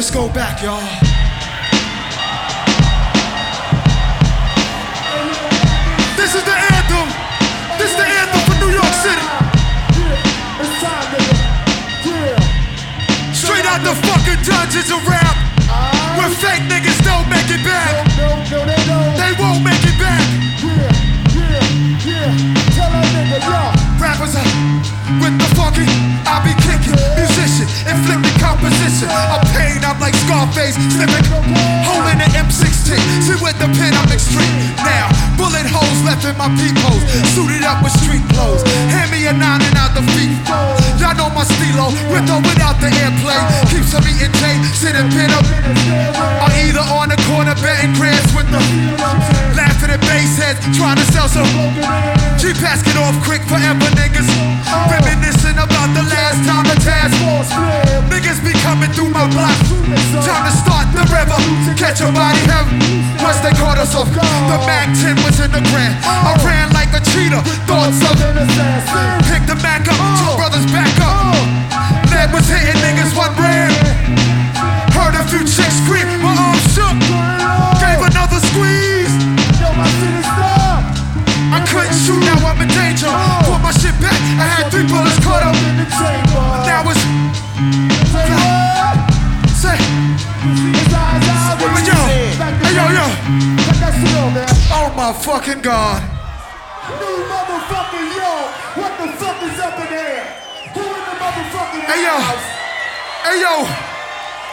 Let's go back, y'all. This is the anthem. This is the anthem for New York City. Straight out the fucking dungeons of rap, where fake niggas don't make it back. They won't make it back. Rappers with the funky, I be kicking. Musician, inflicting composition of pain. I'm like Scarface, slipping, holding an M16. See with the pen, I'm extreme. Now, bullet holes left in my peepholes, suited up with street clothes. Hand me a 9 and out the feet. Y'all know my stilo, with or without the airplay. Keeps me in chain, sitting pin up. Or either on the corner betting grants with the laughing at bass heads, trying to sell some. G-Pass get off quick forever, niggas. Reminiscing about the last time the task force. Niggas be coming through my block. Time to start the river. Catch a body hell. Once they caught us off, the Mac 10 was in the ground. I ran like a cheetah. Thoughts of pick the Mac up, two brothers back up. Lead was hitting niggas, one ran. Heard a few chicks scream, my arm shook. Gave another squeeze. I couldn't shoot, now I'm in danger. Put my shit back, I had 3 bullets caught up. Now it's say, yo. Oh my fucking God. New motherfucking yo, what the fuck is up in there? Who in the motherfucking house? Hey yo.